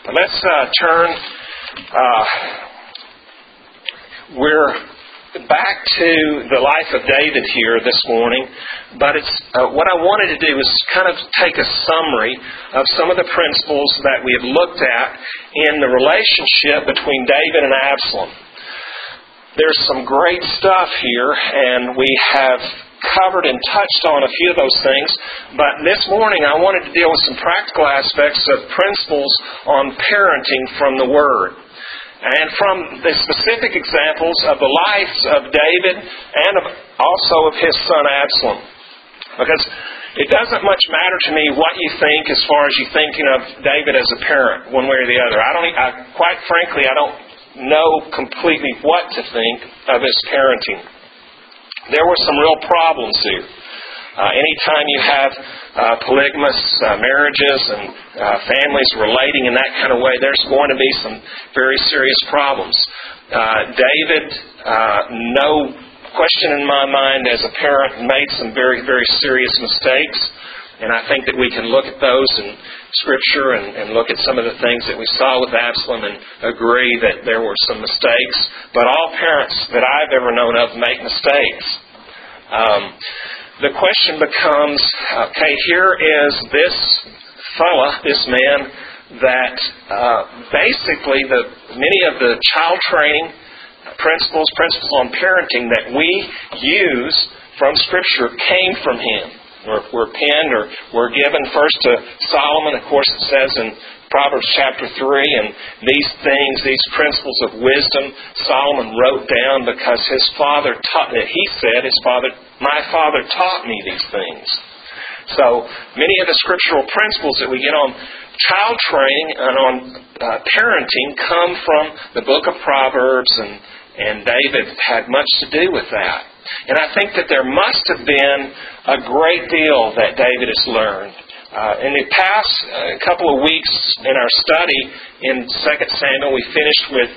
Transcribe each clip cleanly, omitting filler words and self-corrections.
Let's turn. We're back to the life of David here this morning, but it's what I wanted to do is kind of take a summary of some of the principles that we have looked at in the relationship between David and Absalom. There's some great stuff here, and we have covered and touched on a few of those things, but this morning I wanted to deal with some practical aspects of principles on parenting from the Word, and from the specific examples of the lives of David and also of his son Absalom. Because it doesn't much matter to me what you think as far as you thinking of David as a parent, one way or the other. Quite frankly, I don't know completely what to think of his parenting. There were some real problems here. Anytime you have polygamous marriages and families relating in that kind of way, there's going to be some very serious problems. David, no question in my mind as a parent, made some very, very serious mistakes. And I think that we can look at those in Scripture and look at some of the things that we saw with Absalom and agree that there were some mistakes. But all parents that I've ever known of make mistakes. The question becomes, okay, here is this fella, this man, that basically many of the child training principles on parenting that we use from Scripture came from him. Were penned or were given first to Solomon. Of course, it says in Proverbs chapter 3, and these things, these principles of wisdom, Solomon wrote down because his father taught. He said, my father taught me these things. So many of the scriptural principles that we get on child training and on parenting come from the book of Proverbs, and David had much to do with that. And I think that there must have been a great deal that David has learned. In the past couple of weeks in our study in 2 Samuel, we finished with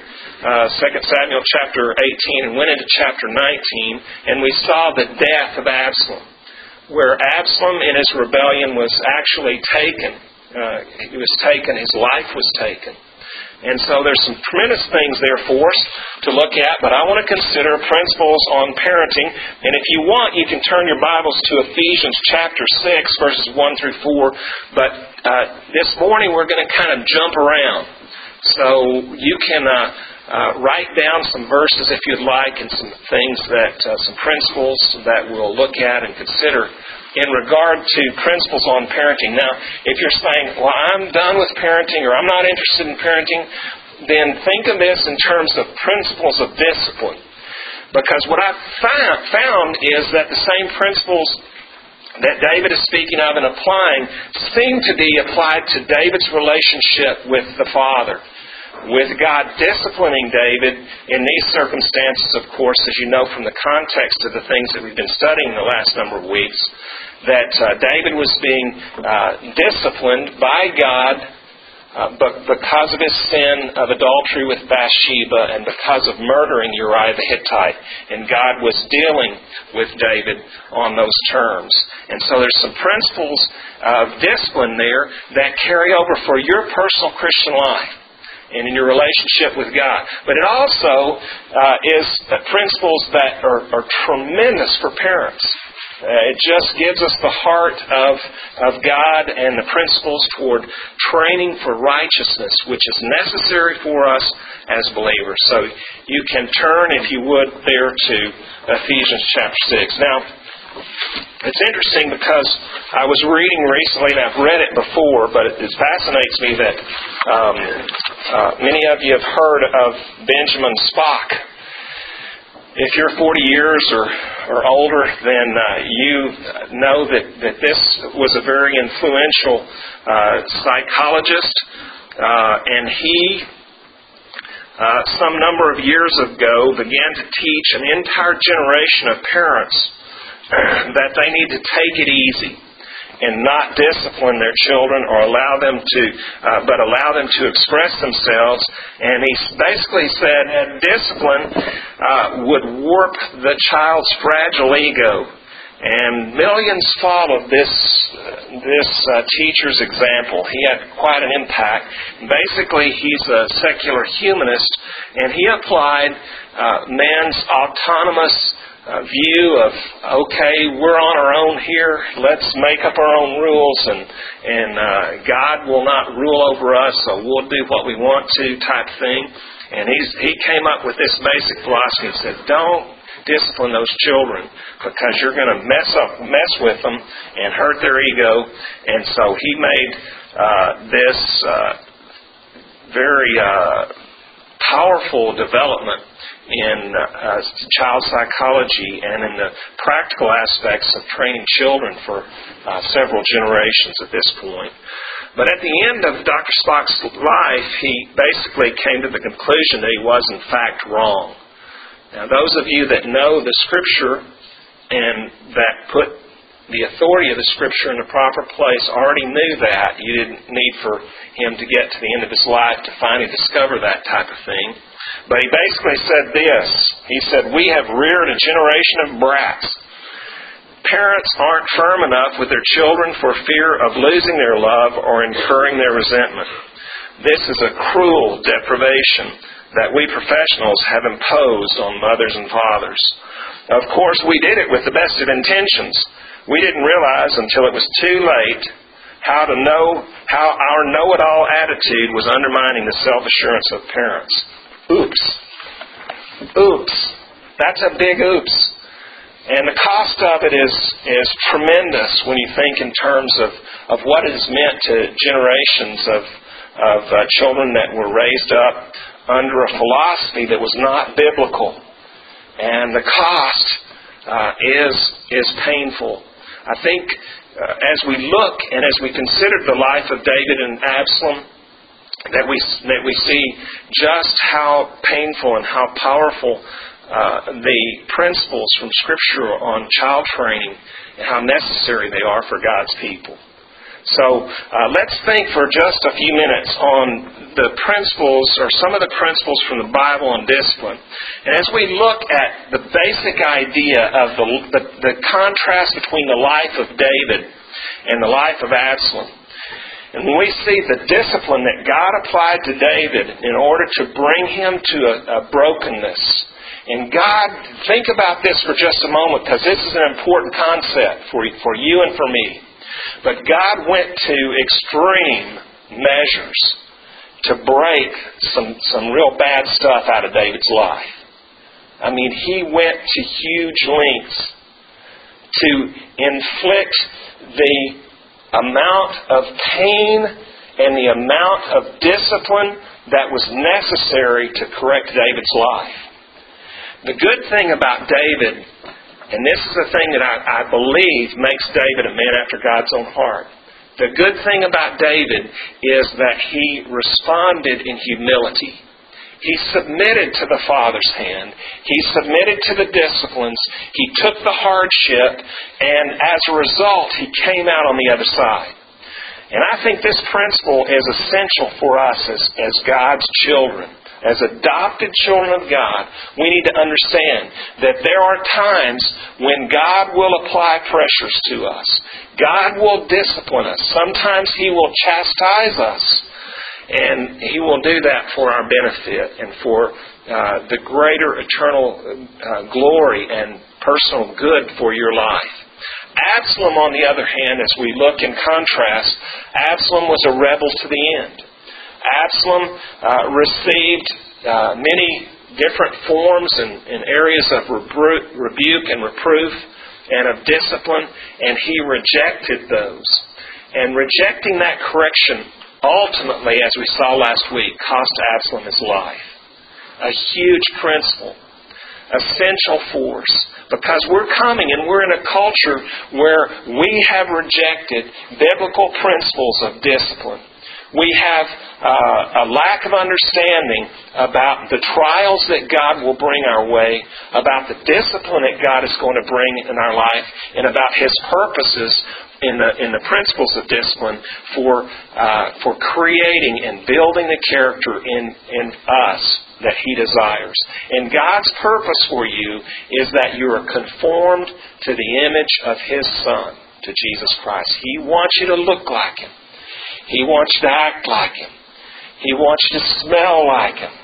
2 Samuel chapter 18 and went into chapter 19, and we saw the death of Absalom, where Absalom in his rebellion was actually taken. He was taken, his life was taken. And so there's some tremendous things there for us to look at, but I want to consider principles on parenting. And if you want, you can turn your Bibles to Ephesians chapter 6, verses 1 through 4. But this morning we're going to kind of jump around. So you can write down some verses if you'd like, and some things some principles that we'll look at and consider in regard to principles on parenting. Now, if you're saying, well, I'm done with parenting, or I'm not interested in parenting, then think of this in terms of principles of discipline. Because what I've found is that the same principles that David is speaking of and applying seem to be applied to David's relationship with the Father, with God disciplining David in these circumstances, of course, as you know from the context of the things that we've been studying the last number of weeks, that David was being disciplined by God but because of his sin of adultery with Bathsheba and because of murdering Uriah the Hittite. And God was dealing with David on those terms. And so there's some principles of discipline there that carry over for your personal Christian life and in your relationship with God. But it also is principles that are tremendous for parents. It just gives us the heart of God and the principles toward training for righteousness, which is necessary for us as believers. So you can turn, if you would, there to Ephesians chapter 6. Now, it's interesting because I was reading recently, and I've read it before, but it fascinates me that many of you have heard of Benjamin Spock. If you're 40 years or older, then you know that this was a very influential psychologist, and he, some number of years ago, began to teach an entire generation of parents that they need to take it easy and not discipline their children or allow them to express themselves. And he basically said that discipline would warp the child's fragile ego And millions followed this teacher's example. He had quite an impact. Basically, he's a secular humanist, and he applied man's autonomous view of, okay, we're on our own here, let's make up our own rules, and God will not rule over us, so we'll do what we want to type thing. And he came up with this basic philosophy and said, don't discipline those children because you're going to mess with them and hurt their ego. And so he made this very powerful development in child psychology and in the practical aspects of training children for several generations at this point. But at the end of Dr. Spock's life, he basically came to the conclusion that he was in fact wrong. Now, those of you that know the Scripture and that put the authority of the Scripture in the proper place already knew that. You didn't need for him to get to the end of his life to finally discover that type of thing. But he basically said this. He said, we have reared a generation of brats. Parents aren't firm enough with their children for fear of losing their love or incurring their resentment. This is a cruel deprivation that we professionals have imposed on mothers and fathers. Of course, we did it with the best of intentions. We didn't realize until it was too late how our know-it-all attitude was undermining the self-assurance of parents. Oops. Oops. That's a big oops. And the cost of it is tremendous when you think in terms of what it has meant to generations of children that were raised up under a philosophy that was not biblical. And the cost is painful. I think as we look and as we consider the life of David and Absalom, that we see just how painful and how powerful the principles from Scripture on child training and how necessary they are for God's people. So let's think for just a few minutes on the principles or some of the principles from the Bible on discipline. And as we look at the basic idea of the contrast between the life of David and the life of Absalom, and when we see the discipline that God applied to David in order to bring him to a brokenness, and God, think about this for just a moment because this is an important concept for you and for me. But God went to extreme measures to break some real bad stuff out of David's life. I mean, he went to huge lengths to inflict the amount of pain and the amount of discipline that was necessary to correct David's life. The good thing about David, and this is the thing that I believe makes David a man after God's own heart. The good thing about David is that he responded in humility. He submitted to the Father's hand. He submitted to the disciplines. He took the hardship, and as a result, he came out on the other side. And I think this principle is essential for us as God's children. As adopted children of God, we need to understand that there are times when God will apply pressures to us. God will discipline us. Sometimes He will chastise us. And He will do that for our benefit and for the greater eternal glory and personal good for your life. Absalom, on the other hand, as we look in contrast, Absalom was a rebel to the end. Absalom received many different forms and areas of rebuke and reproof and of discipline, and he rejected those. And rejecting that correction ultimately, as we saw last week, cost Absalom his life. A huge principle, essential force, because we're coming and we're in a culture where we have rejected biblical principles of discipline. We have a lack of understanding about the trials that God will bring our way, about the discipline that God is going to bring in our life, and about His purposes in the principles of discipline for creating and building the character in us that He desires. And God's purpose for you is that you are conformed to the image of His Son, to Jesus Christ. He wants you to look like Him. He wants you to act like Him. He wants you to smell like Him.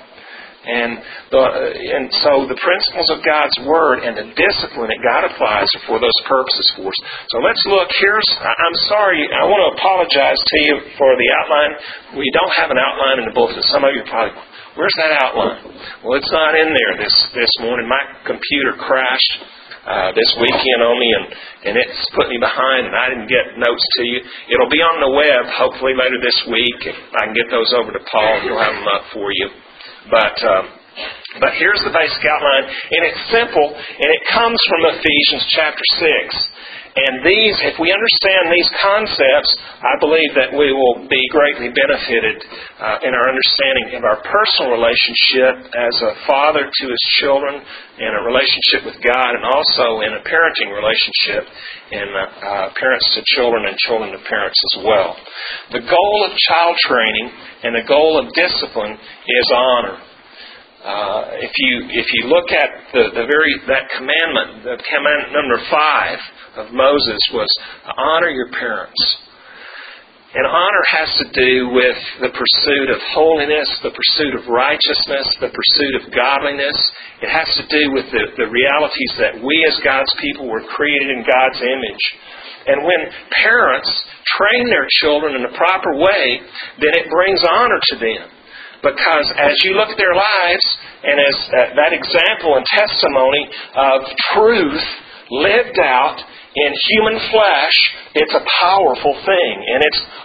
And so the principles of God's Word and the discipline that God applies are for those purposes for us. So let's look. I'm sorry, I want to apologize to you for the outline. We don't have an outline in the bulletin. Some of you are probably, where's that outline? Well, it's not in there this morning. My computer crashed this weekend on me, and it's put me behind, and I didn't get notes to you. It'll be on the web, hopefully, later this week. If I can get those over to Paul, he'll have them up for you. But here's the basic outline, and it's simple, and it comes from Ephesians chapter 6. And if we understand these concepts, I believe that we will be greatly benefited in our understanding of our personal relationship as a father to his children, in a relationship with God, and also in a parenting relationship, in parents to children and children to parents as well. The goal of child training and the goal of discipline is honor. If you look at that commandment, the commandment number 5 of Moses was honor your parents. And honor has to do with the pursuit of holiness, the pursuit of righteousness, the pursuit of godliness. It has to do with the realities that we as God's people were created in God's image. And when parents train their children in the proper way, then it brings honor to them. Because as you look at their lives, and as that example and testimony of truth lived out in human flesh, it's a powerful thing. And it's